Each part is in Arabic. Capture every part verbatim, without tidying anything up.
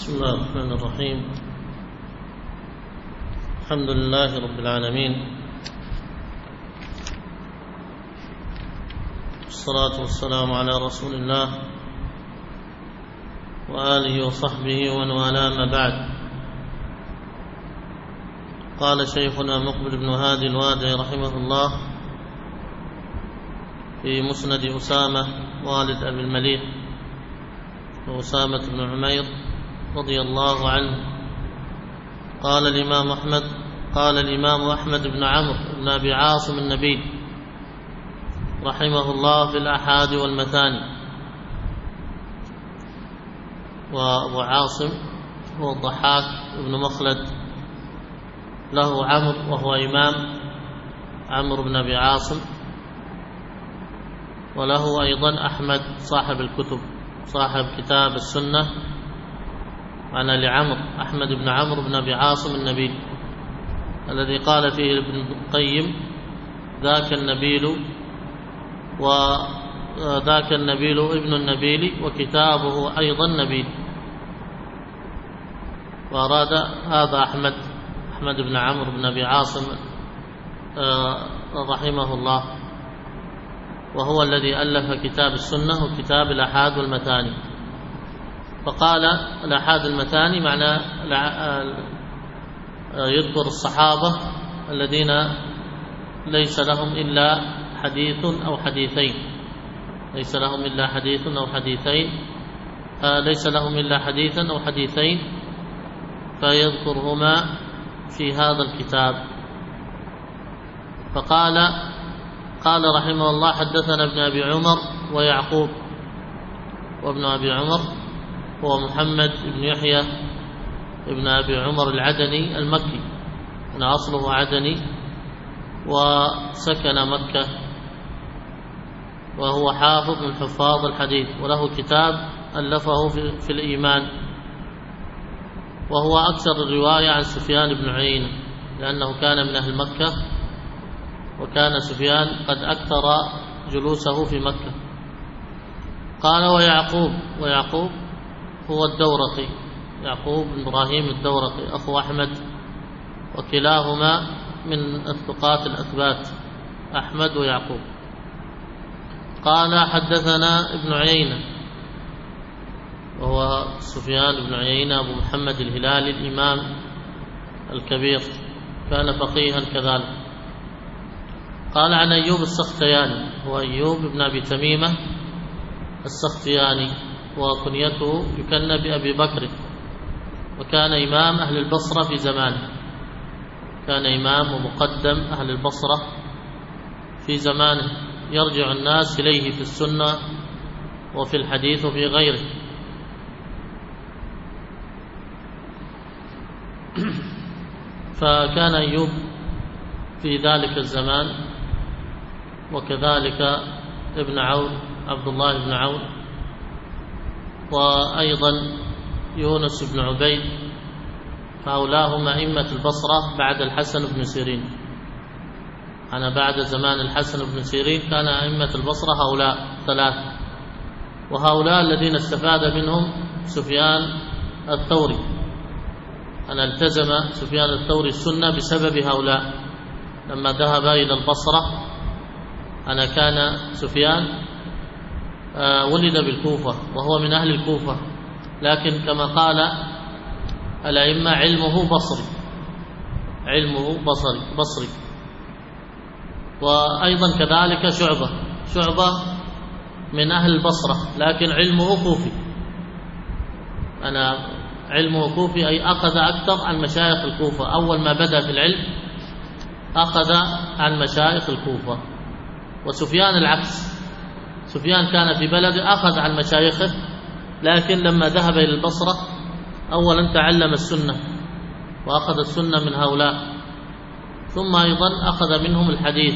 بسم الله الرحمن الرحيم. الحمد لله رب العالمين، والصلاة والسلام على رسول الله وآله وصحبه ومن والاه، ما بعد. قال شيخنا مقبل بن هادي الوادعي رحمه الله في مسند أسامة والد أبي المليح وأسامة بن عمير رضي الله عنه، قال الإمام أحمد قال الإمام أحمد بن عمرو بن أبي عاصم النبيل رحمه الله في الآحاد والمثاني. وأبو عاصم هو الضحاك بن مخلد، له عمرو وهو إمام عمرو بن أبي عاصم، وله أيضا أحمد صاحب الكتب صاحب كتاب السنة. أنا لعمرو أحمد بن عمرو بن أبي عاصم النبيل الذي قال فيه ابن القيم ذاك النبيل وذاك النبيل ابن النبيل وكتابه أيضا نبيل، وأراد هذا أحمد أحمد بن عمرو بن أبي عاصم رحمه الله، وهو الذي ألف كتاب السنة وكتاب الآحاد والمثاني. فقال الآحاد المثاني معناه يذكر الصحابة الذين ليس لهم إلا حديث أو حديثين ليس لهم إلا حديث أو حديثين ليس لهم إلا حديثا أو حديثين فيذكرهما في هذا الكتاب. فقال قال رحمه الله حدثنا ابن أبي عمر ويعقوب، وابن أبي عمر هو محمد بن يحيى ابن أبي عمر العدني المكي، من أصله عدني وسكن مكة، وهو حافظ من حفاظ الحديث، وله كتاب ألفه في الإيمان، وهو أكثر الرواية عن سفيان بن عيينة لأنه كان من أهل مكة، وكان سفيان قد أكثر جلوسه في مكة. قال ويعقوب ويعقوب هو الدورقي، يعقوب بن إبراهيم الدورقي أخو أحمد، وكلاهما من الثقات الأثبات أحمد ويعقوب. قال حدثنا ابن عيينة وهو سفيان بن عيينة أبو محمد الهلالي الإمام الكبير، كان فقيها كذلك. قال عن أيوب السختياني، هو أيوب بن أبي تميمة السختياني، وكنيته يكنى بأبي بكر، وكان إمام أهل البصرة في زمانه، كان إمام ومقدم أهل البصرة في زمانه، يرجع الناس إليه في السنة وفي الحديث وفي غيره. فكان أيوب في ذلك الزمان، وكذلك ابن عون عبد الله بن عون، وأيضا يونس بن عبيد، فأولاهم أئمة البصرة بعد الحسن بن سيرين. أنا بعد زمان الحسن بن سيرين كان أئمة البصرة هؤلاء ثلاثة، وهؤلاء الذين استفاد منهم سفيان الثوري. أنا التزم سفيان الثوري السنة بسبب هؤلاء. لما ذهب إلى البصرة، أنا كان سفيان ولد بالكوفة وهو من أهل الكوفة، لكن كما قال الأئمة علمه بصري علمه بصري بصري وأيضا كذلك شعبة شعبة من أهل البصرة، لكن علمه كوفي. أنا علمه كوفي، أي أخذ أكثر عن مشايخ الكوفة. أول ما بدأ في العلم أخذ عن مشايخ الكوفة. وسفيان العكس، سفيان كان في بلده أخذ عن مشايخه، لكن لما ذهب إلى البصرة أولا تعلم السنة وأخذ السنة من هؤلاء، ثم أيضا أخذ منهم الحديث،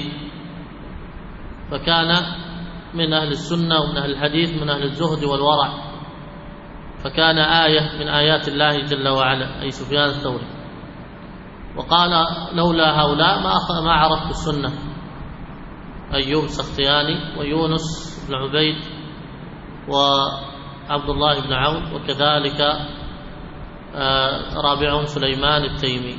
فكان من أهل السنة ومن أهل الحديث من أهل الزهد والورع، فكان آية من آيات الله جل وعلا، أي سفيان الثوري. وقال لولا هؤلاء ما ما عرفت السنة. أيوب السختياني ويونس بن عبيد وعبد الله بن عون، وكذلك رابعهم سليمان التيمي.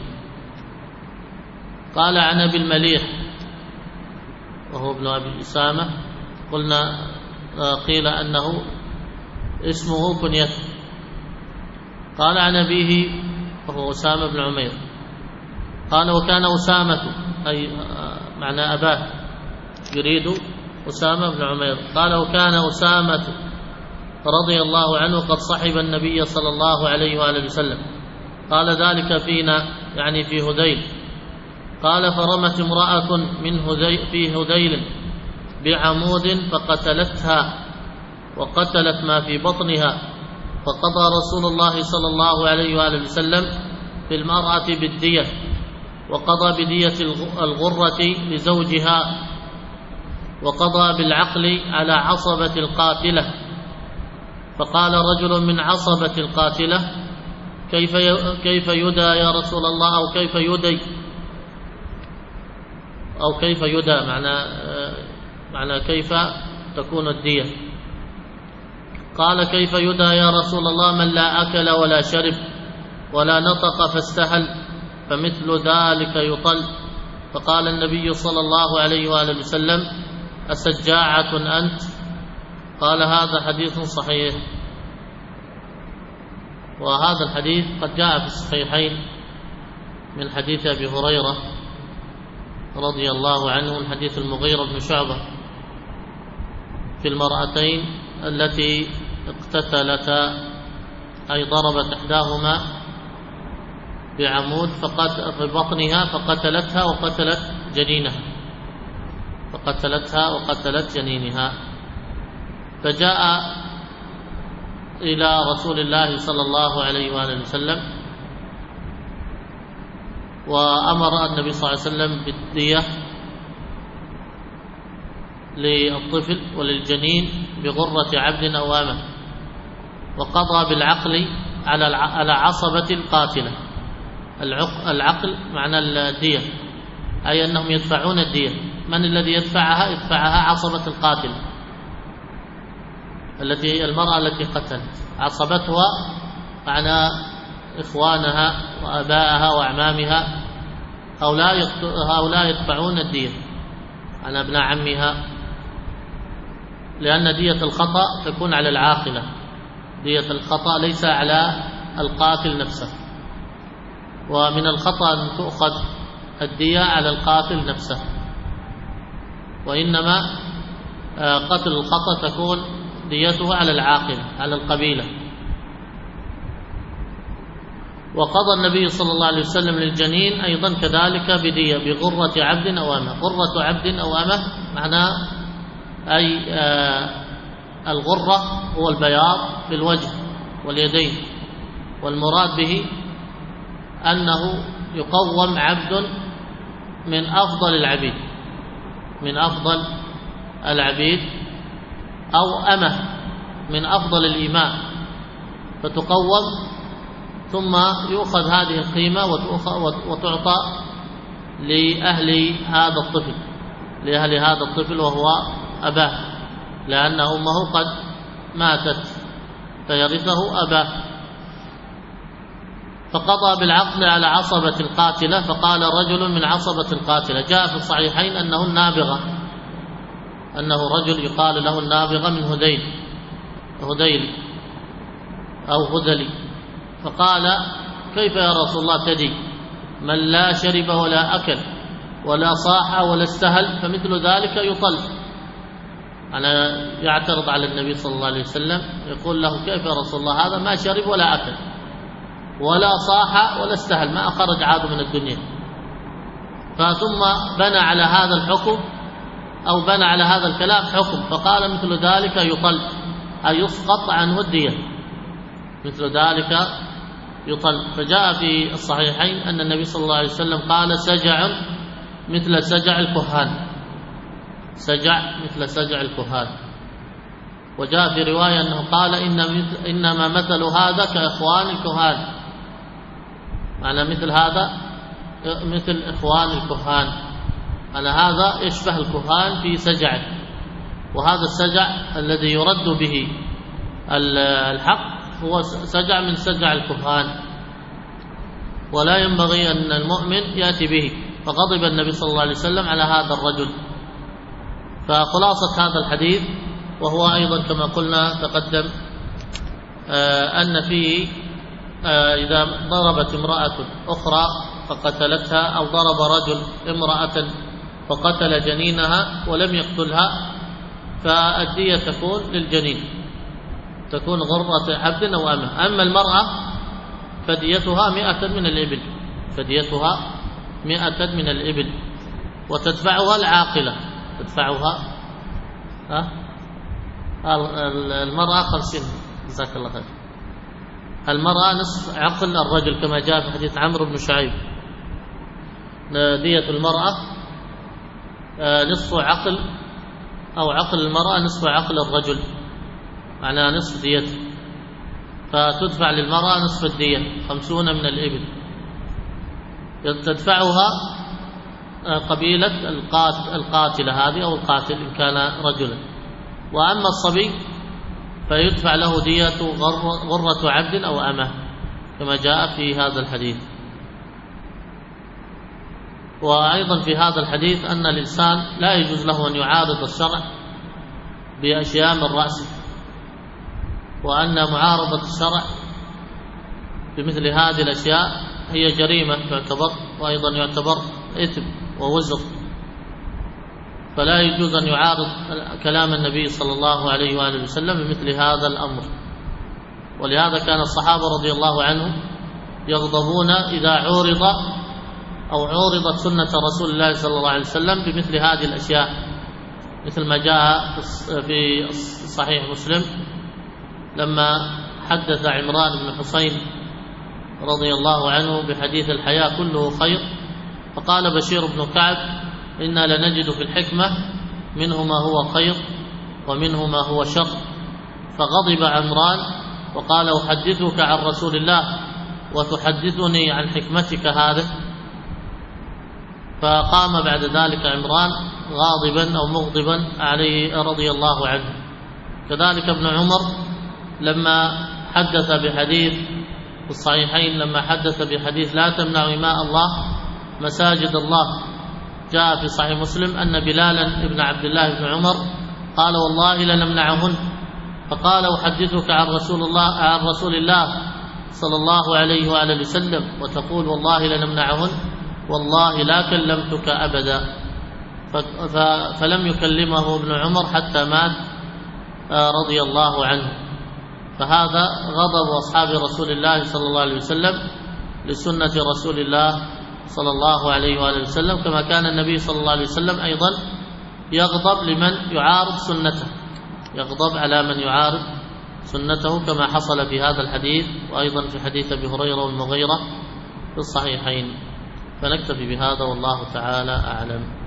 قال عن أبي المليح وهو ابن أبي أسامة، قلنا قيل أنه اسمه كنيته. قال عن أبيه وهو أسامة بن عمير قال وكان أسامة أي معنى أباه يريد أسامة بن عمير، قال وكان أسامة رضي الله عنه قد صحب النبي صلى الله عليه وآله وسلم، قال ذلك فينا يعني في هذيل. قال فرمت امرأة من هذيل في هذيل بعمود فقتلتها وقتلت ما في بطنها، فقضى رسول الله صلى الله عليه وآله وسلم في المرأة بالدية، وقضى بدية الغرة لزوجها، وقضى بالعقل على عصبة القاتلة. فقال رجل من عصبة القاتلة كيف كيف يدى يا رسول الله، أو كيف يدي أو كيف يدى معنى معنى كيف تكون الدية. قال كيف يدى يا رسول الله من لا أكل ولا شرب ولا نطق فاستهل، فمثل ذلك يطل. فقال النبي صلى الله عليه وآله وسلم أسجاعة أنت؟ قال هذا حديث صحيح. وهذا الحديث قد جاء في الصحيحين من حديث أبي هريرة رضي الله عنه، من حديث المغيرة بن شعبة في المرأتين التي اقتتلتا أي ضربت إحداهما بعمود في بطنها فقتلتها وقتلت جنينها فقتلتها وقتلت جنينها. فجاء إلى رسول الله صلى الله عليه وآله وسلم وأمر النبي صلى الله عليه وسلم بالدية للطفل وللجنين بغرة عبد أو أمة، وقضى بالعقل على على عصبة القاتلة. العقل معنى الدية أي أنهم يدفعون الدية. من الذي يدفعها؟ يدفعها عصبة القاتل التي هي المرأة التي قتلت. عصبتها معنى إخوانها وأبائها وأعمامها، هؤلاء يدفعون الدية عن أبناء عمها، لأن دية الخطأ تكون على العاقلة، دية الخطأ ليس على القاتل نفسه. ومن الخطأ أن تؤخذ الدية على القاتل نفسه، وإنما قتل الخطأ تكون ديته على العاقلة على القبيلة. وقضى النبي صلى الله عليه وسلم للجنين أيضا كذلك بدية بغرة عبد أو أمة. غرة عبد أو أمة معناه أي آه الغرة هو البياض في الوجه واليدين، والمراد به أنه يقوم عبد من أفضل العبيد من أفضل العبيد أو أمة من أفضل الإماء، فتقوم ثم يؤخذ هذه القيمة وتعطى لأهل هذا الطفل لأهل هذا الطفل وهو أباه، لأن أمه قد ماتت فيرثه أباه. فقضى بالعقل على عصبة القاتلة. فقال رجل من عصبة القاتلة، جاء في الصحيحين أنه النابغة، أنه رجل يقال له النابغة من هذيل هذيل أو هذلي. فقال كيف يا رسول الله تدي من لا شرب ولا أكل ولا صاح ولا استهل، فمثل ذلك يطل. أنا يعترض على النبي صلى الله عليه وسلم، يقول له كيف يا رسول الله هذا ما شرب ولا أكل ولا صاح ولا استهل، ما خرج عاد من الدنيا. فثم بنى على هذا الحكم أو بنى على هذا الكلام حكم، فقال مثل ذلك يطل أي يسقط عنه الدية، مثل ذلك يطل. فجاء في الصحيحين أن النبي صلى الله عليه وسلم قال سجع مثل سجع الكهان، سجع مثل سجع الكهان. وجاء في رواية أنه قال إن إنما مثل هذا كإخوان الكهان، معنى مثل هذا مثل إخوان الكهان، أن هذا يشبه الكهان في سجعه. وهذا السجع الذي يرد به الحق هو سجع من سجع الكهان، ولا ينبغي أن المؤمن يأتي به. فغضب النبي صلى الله عليه وسلم على هذا الرجل. فخلاصة هذا الحديث، وهو أيضا كما قلنا تقدم أن فيه إذا ضربت امرأة أخرى فقتلتها، أو ضرب رجل امرأة فقتل جنينها ولم يقتلها، فالدية تكون للجنين، تكون غرة عبد أو أمة. أما المرأة فديتها مئة من الإبل، فديتها مئة من الإبل، وتدفعها العاقلة، تدفعها ها المرأة خمسين. جزاك الله خير. المرأة نصف عقل الرجل كما جاء في حديث عمرو بن شعيب، دية المرأة نصف عقل، أو عقل المرأة نصف عقل الرجل، معناها نصف ديته، فتدفع للمرأة نصف الدية خمسون من الإبل، تدفعها قبيلة القاتلة هذه أو القاتل إن كان رجلا. وأما الصبي فيدفع له دية غرة عبد أو أمة كما جاء في هذا الحديث. وأيضا في هذا الحديث أن الإنسان لا يجوز له أن يعارض الشرع بأشياء من رأسه، وأن معارضة الشرع بمثل هذه الأشياء هي جريمة تعتبر، وأيضا يعتبر إثم ووزر، فلا يجوز أن يعارض كلام النبي صلى الله عليه وآله وسلم بمثل هذا الأمر. ولهذا كان الصحابة رضي الله عنهم يغضبون إذا عورض أو عورضت سنة رسول الله صلى الله عليه وسلم بمثل هذه الأشياء، مثل ما جاء في صحيح مسلم لما حدث عمران بن حسين رضي الله عنه بحديث الحياة كله خير، فقال بشير بن كعب إنا لنجد في الحكمة منه ما هو خير ومنه ما هو شر. فغضب عمران وقال أحدثك عن رسول الله وتحدثني عن حكمتك هذا. فقام بعد ذلك عمران غاضبا أو مغضبا عليه رضي الله عنه. كذلك ابن عمر لما حدث بحديث في الصحيحين، لما حدث بحديث لا تمنعوا إماء الله مساجد الله، جاء في صحيح مسلم أن بلالا ابن عبد الله بن عمر قال والله لنمنعهن، فقال أحدثك عن رسول الله عن رسول الله صلى الله عليه وآله وسلم وتقول والله لنمنعهن، والله لا كلمتك أبدا. فلم يكلمه ابن عمر حتى مات رضي الله عنه. فهذا غضب أصحاب رسول الله صلى الله عليه وسلم لسنة رسول الله صلى الله عليه وآله وسلم، كما كان النبي صلى الله عليه وسلم أيضا يغضب لمن يعارض سنته، يغضب على من يعارض سنته كما حصل في هذا الحديث، وأيضا في حديث أبي هريرة والمغيرة في الصحيحين. فنكتفي بهذا والله تعالى أعلم.